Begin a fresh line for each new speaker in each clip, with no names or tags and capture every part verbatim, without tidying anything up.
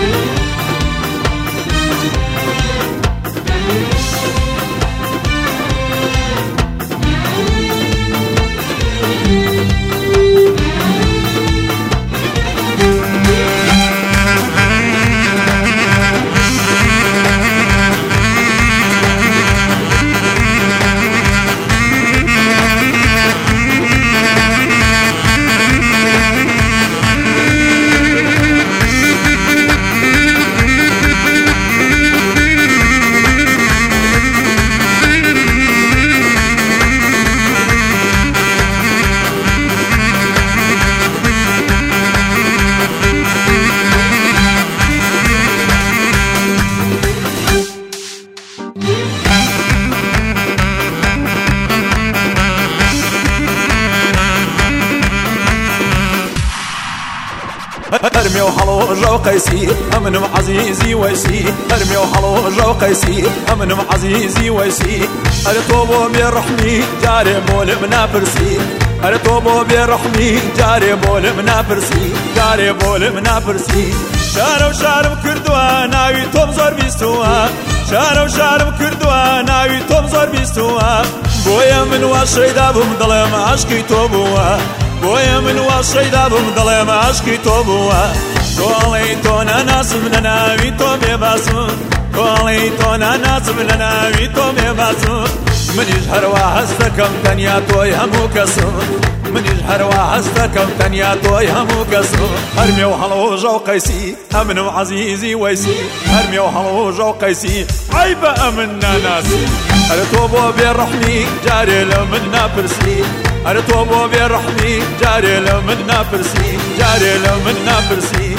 هرمي وحلو جو قيسي أمن عزيزي ويسي هرمي وحلو جو قيسي أمن عزيزي ويسي أرتوبو برحمي جاري بول منافرسي أرتوبو برحمي جاري بول منافرسي جاري بول منافرسي شارو شارم كردوا ناوي توم زور بيستوا شارو شارم كردوا ناوي توم زور بيستوا بويا من واشيدا بمضلم عشقي توبوا بويا من واشيدا بمضلم عشقي توبوا قولي تونا ناس من ناوي تو بيباسو قولي تونا ناس من ناوي تو بيباسو من يجهر وحستكم تنيا توي همو كسو من يجهر وحستكم تنيا توي همو كسو هرمي وحلو جو قيسي أمن وعزيزي ويسي هرمي وحلو جو قيسي عيب أمنا ناسي أرتوبو بالرحمي جاري لمنا برسي أرتوبو بالرحمي جاري لمنا برسي جاري لمنا برسي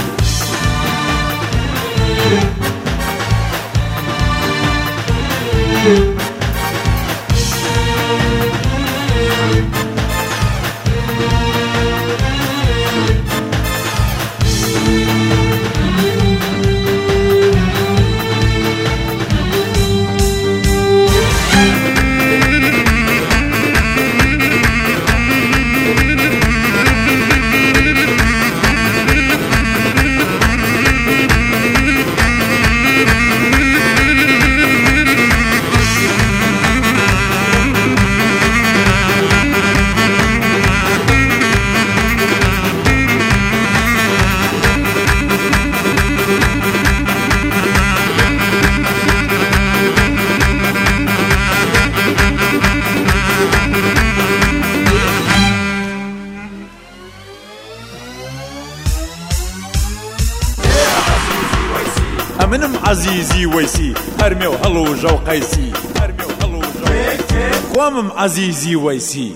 أمنم عزيزي ويسي هرمي وهلو جو قيسي هرمي وهلو جو قوامم عزيزي ويسي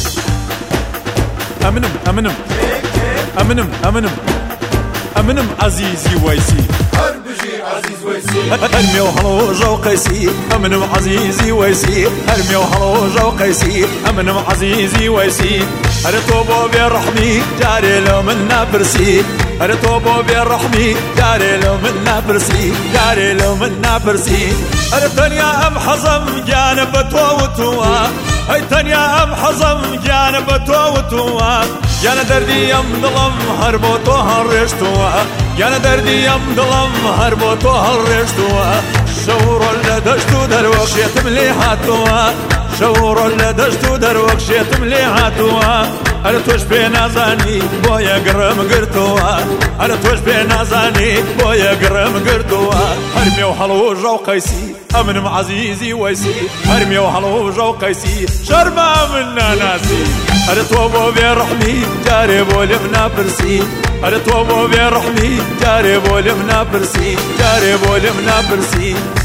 أمنم أمنم أمنم أمنم أمنم عزيزي ويسي
عزيز ويسي
هرمي وهلو جو قيسي أمنم عزيزي ويسي هرمي وهلو جو قيسي أمنم عزيزي ويسي أرتوبو بالرحمي جاري لو منا برسي أرتوبو بالرحمي جاري لو منا برسي جاري لو منا برسي أرتنيا أم حزم جانب توتوا هاي تنيا أم حزم جانب توتوا يانا دردي يم ظلم هربو توهرشتوا يانا دردي يم ظلم هربو توهرشتوا شور اللي دشتو دروخ يتملي حاتوا شور اللي دشتو دروخ يتملي حاتوا أرتوش بنازاني بويا قرم قرتوا أرتوش بنازاني بويا قرم قرتوا هرمي وحلو جو قيسي أمن عزيزي ويسي هرمي وحلو جو قيسي شرما منا ناسي أرتوبو بالرحمي جاري بولمنا برسي أرتوبو بالرحمي جاري بولمنا برسي جاري بولمنا برسي